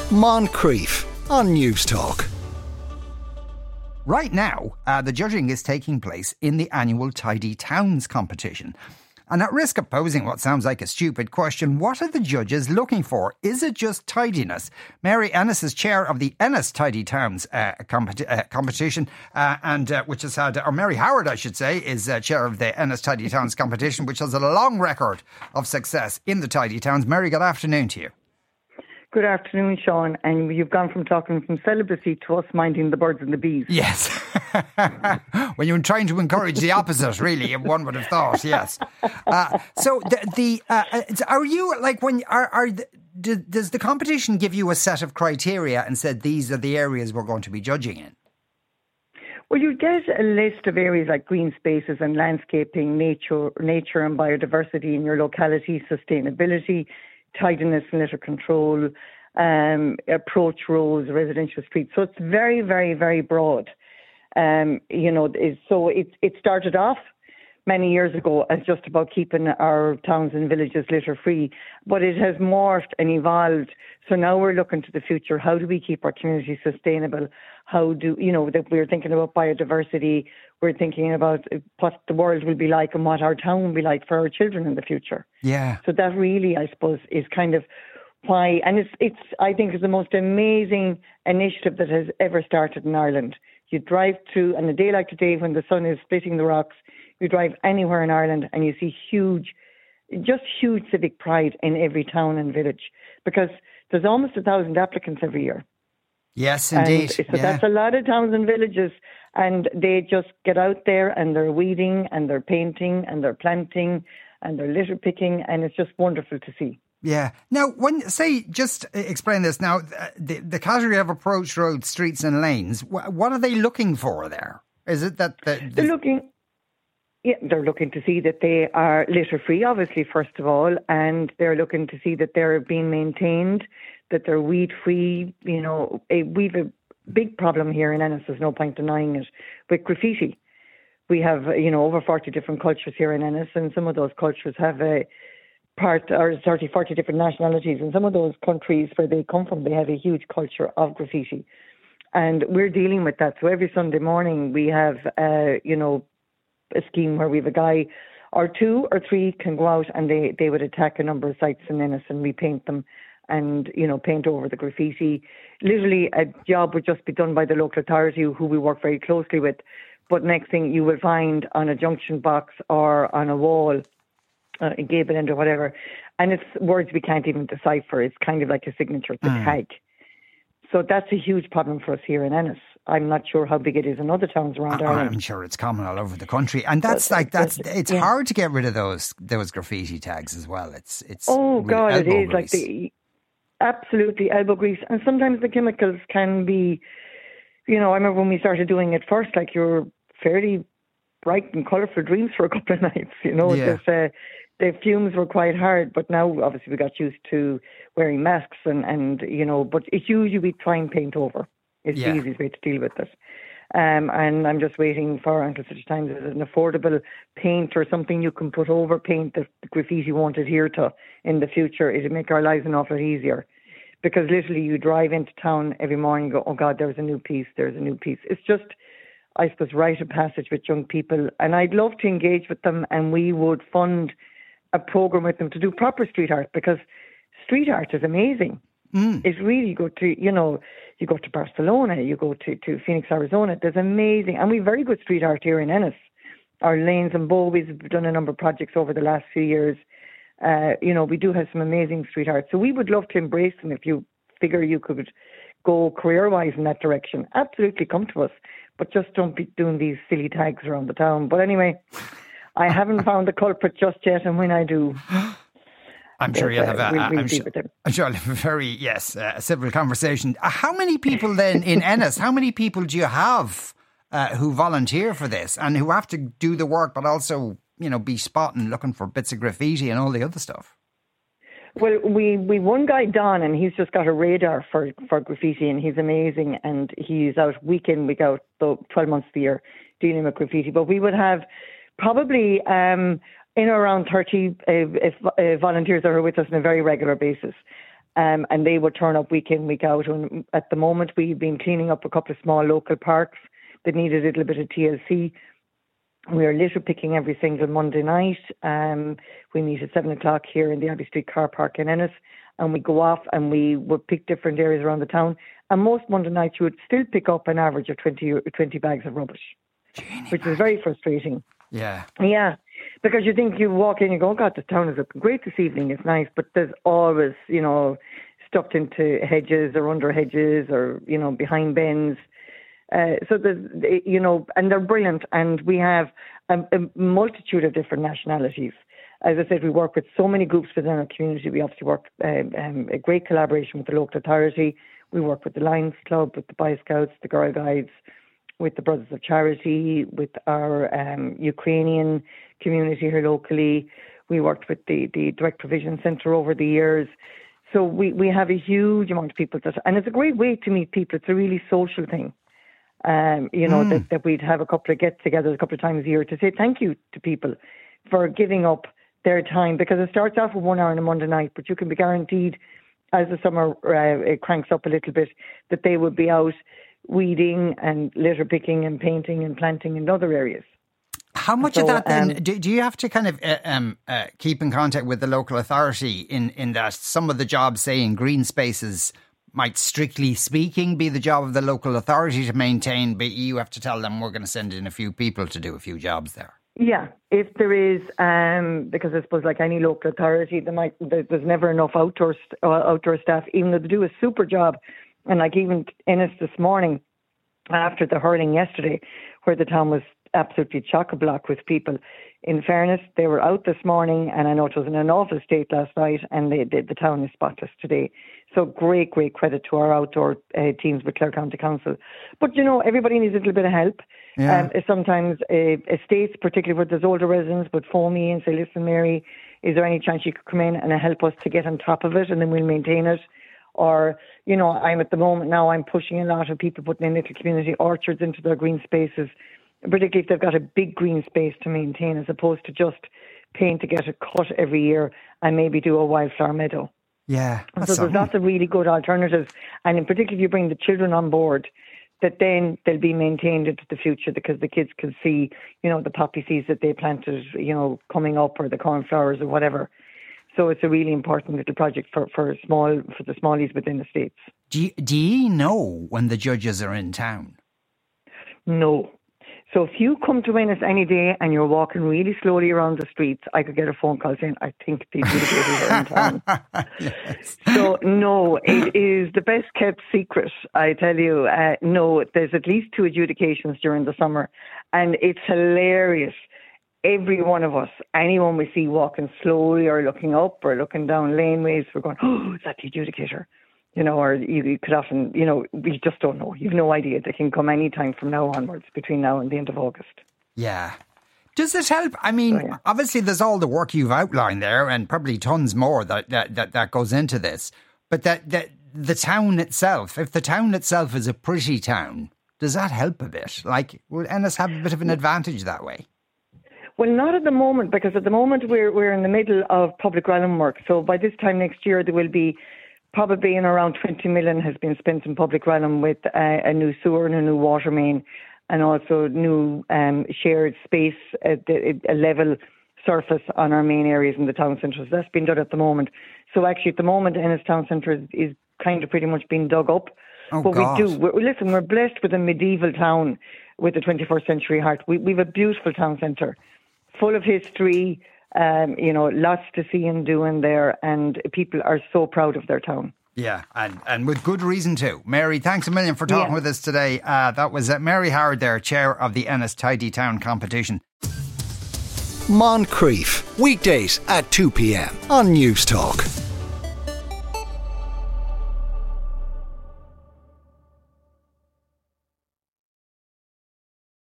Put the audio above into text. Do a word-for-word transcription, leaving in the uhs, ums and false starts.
Moncrief on News Talk. Right now, uh, the judging is taking place in the annual Tidy Towns competition. And at risk of posing what sounds like a stupid question, what are the judges looking for? Is it just tidiness? Mary Ennis is chair of the Ennis Tidy Towns uh, competi- uh, competition, uh, and uh, which has had, or Mary Howard, I should say, is uh, chair of the Ennis Tidy Towns competition, which has a long record of success in the Tidy Towns. Mary, good afternoon to you. Good afternoon, Sean. And you've gone from talking from celibacy to us minding the birds and the bees. Yes. When you're trying to encourage the opposite, really, one would have thought, yes. Uh, so the, the uh, are you, like, when are, are the, do, does the competition give you a set of criteria and said these are the areas we're going to be judging in? Well, you get a list of areas like green spaces and landscaping, nature, nature and biodiversity in your locality, sustainability, tidiness and litter control, um, approach roads, residential streets. So it's very, very, very broad. Um, you know, it's, so it, it started off many years ago as just about keeping our towns and villages litter free, but it has morphed and evolved. So now we're looking to the future. How do we keep our community sustainable? How do, you know, that we're thinking about biodiversity. We're thinking about what the world will be like and what our town will be like for our children in the future. Yeah. So that really, I suppose, is kind of why, and it's, it's I think, is the most amazing initiative that has ever started in Ireland. You drive through, on a day like today when the sun is splitting the rocks, you drive anywhere in Ireland and you see huge, just huge civic pride in every town and village, because there's almost a thousand applicants every year. Yes, indeed. And so yeah. that's a lot of towns and villages, and they just get out there and they're weeding and they're painting and they're planting and they're litter picking, and it's just wonderful to see. Yeah. Now, when say, just explain this now, the, the category of approach roads, streets and lanes, what are they looking for there? Is it that the, the... they're looking? Yeah, they're looking to see that they are litter free, obviously, first of all, and they're looking to see that they're being maintained, that they're weed free. You know, a, we've a big problem here in Ennis. There's no point denying it, with graffiti. We have, you know, over forty different cultures here in Ennis, and some of those cultures have a part, or thirty, forty different nationalities. And some of those countries where they come from, they have a huge culture of graffiti. And we're dealing with that. So every Sunday morning we have, uh, you know, a scheme where we have a guy or two or three can go out and they, they would attack a number of sites in Ennis and repaint them and, you know, paint over the graffiti. Literally a job would just be done by the local authority who we work very closely with. But next thing you will find on a junction box or on a wall, uh, a gable end or whatever, and it's words we can't even decipher. It's kind of like a signature, it's a mm. tag. So that's a huge problem for us here in Ennis. I'm not sure how big it is in other towns around I, Ireland. I'm sure it's common all over the country, and that's but, like that's but, it's yeah. hard to get rid of those those graffiti tags as well. It's it's oh god, it is grease. like the absolutely elbow grease, and sometimes the chemicals can be. You know, I remember when we started doing it first, like you were fairly bright and colourful dreams for a couple of nights. You know, yeah. Just, uh, the fumes were quite hard, but now obviously we got used to wearing masks and, and you know, but it's usually we try and paint over. It's yeah. the easiest way to deal with it. Um, and I'm just waiting for, until such times as an affordable paint or something you can put over paint that the graffiti won't adhere to in the future. It'll make our lives an awful lot easier. Because literally you drive into town every morning and go, oh God, there's a new piece, there's a new piece. It's just, I suppose, rite of passage with young people. And I'd love to engage with them, and we would fund a program with them to do proper street art, because street art is amazing. Mm. It's really good to, you know, you go to Barcelona, you go to, to Phoenix, Arizona, there's amazing, and we've very good street art here in Ennis. Our lanes and bowies have done a number of projects over the last few years. Uh, you know, we do have some amazing street art. So we would love to embrace them. If you figure you could go career-wise in that direction, absolutely come to us. But just don't be doing these silly tags around the town. But anyway, I haven't found the culprit just yet, and when I do, I'm sure you'll have a, we'll, we'll I'm, sure, I'm sure you'll have a very, yes, uh, a civil conversation. Uh, how many people then in Ennis, how many people do you have uh, who volunteer for this and who have to do the work but also, you know, be spotting, looking for bits of graffiti and all the other stuff? Well, we, we one guy, Don, and he's just got a radar for, for graffiti, and he's amazing, and he's out week in, week out, so twelve months of the year dealing with graffiti. But we would have probably um, in around thirty uh, if, uh, volunteers that are with us on a very regular basis. Um, and they would turn up week in, week out. And at the moment, we've been cleaning up a couple of small local parks that needed a little bit of T L C. We are litter picking every single Monday night. Um, we meet at seven o'clock here in the Abbey Street car park in Ennis, and we go off and we would pick different areas around the town. And most Monday nights you would still pick up an average of twenty, twenty bags of rubbish, Jeannie which man. is very frustrating. Yeah. Yeah, because you think you walk in and you go, oh God, this town is looking great this evening, it's nice, but there's always, you know, stuffed into hedges or under hedges or, you know, behind bends. Uh, so there's, you know, and they're brilliant, and we have a, a multitude of different nationalities. As I said, we work with so many groups within our community. We obviously work um, um, a great collaboration with the local authority. We work with the Lions Club, with the Boy Scouts, the Girl Guides, with the Brothers of Charity, with our um, Ukrainian community here locally. We worked with the, the Direct Provision Centre over the years. So we, we have a huge amount of people that, and it's a great way to meet people. It's a really social thing. Um, you know, mm. that, that we'd have a couple of get-togethers a couple of times a year to say thank you to people for giving up their time, because it starts off with one hour on a Monday night, but you can be guaranteed as the summer uh, it cranks up a little bit that they would be out weeding and litter picking and painting and planting in other areas. How much so, of that then, um, do, do you have to kind of uh, um, uh, keep in contact with the local authority in, in that some of the jobs, say in green spaces, might strictly speaking be the job of the local authority to maintain, but you have to tell them we're going to send in a few people to do a few jobs there? Yeah, if there is, um, because I suppose like any local authority, there might, there, there's never enough outdoor, st- uh, outdoor staff, even though they do a super job. And like even Ennis this morning, after the hurling yesterday, where the town was absolutely chock-a-block with people, in fairness, they were out this morning, and I know it was in an awful state last night, and they, they, the town is spotless today. So great, great credit to our outdoor uh, teams with Clare County Council. But, you know, everybody needs a little bit of help. Yeah. Um, sometimes uh, estates, particularly where there's older residents, would phone me and say, listen, Mary, is there any chance you could come in and help us to get on top of it, and then we'll maintain it? Or, you know, I'm at the moment now, I'm pushing a lot of people putting in little community orchards into their green spaces, particularly if they've got a big green space to maintain, as opposed to just paying to get it cut every year and maybe do a wildflower meadow. Yeah. So there's something. Lots of really good alternatives. And in particular, if you bring the children on board, that then they'll be maintained into the future, because the kids can see, you know, the poppy seeds that they planted, you know, coming up, or the cornflowers or whatever. So it's a really important little project for, for small for the smallies within the States. Do you, do you know when the judges are in town? No. So if you come to Ennis any day and you're walking really slowly around the streets, I could get a phone call saying, I think the adjudicators are in town. Yes. So no, it is the best kept secret, I tell you. Uh, no, there's at least two adjudications during the summer, and it's hilarious. Every one of us, anyone we see walking slowly or looking up or looking down laneways, we're going, oh, is that the adjudicator? You know, or you, you could often, you know, we just don't know. You've no idea. They can come any time from now onwards, between now and the end of August. Yeah. Does it help? I mean, oh, yeah. Obviously there's all the work you've outlined there, and probably tons more that, that, that, that goes into this. But that, that the town itself, if the town itself is a pretty town, does that help a bit? Like, will Ennis have a bit of an advantage that way? Well, not at the moment, because at the moment we're we're in the middle of public realm work. So by this time next year, there will be probably in around twenty million has been spent in public realm, with uh, a new sewer and a new water main, and also new um, shared space at the, a level surface on our main areas in the town centre. So that's been done at the moment. So actually at the moment, Ennis town centre is, is kind of pretty much being dug up. Oh, but God. we do. We're, listen, we're blessed with a medieval town with a twenty-first century heart. We, we have a beautiful town centre, full of history, um, you know, lots to see and do in there, and people are so proud of their town. Yeah, and, and with good reason too. Mary, thanks a million for talking yeah. with us today. Uh, that was uh, Mary Howard there, chair of the Ennis Tidy Town competition. Moncrief, weekdays at two p.m. on News Talk.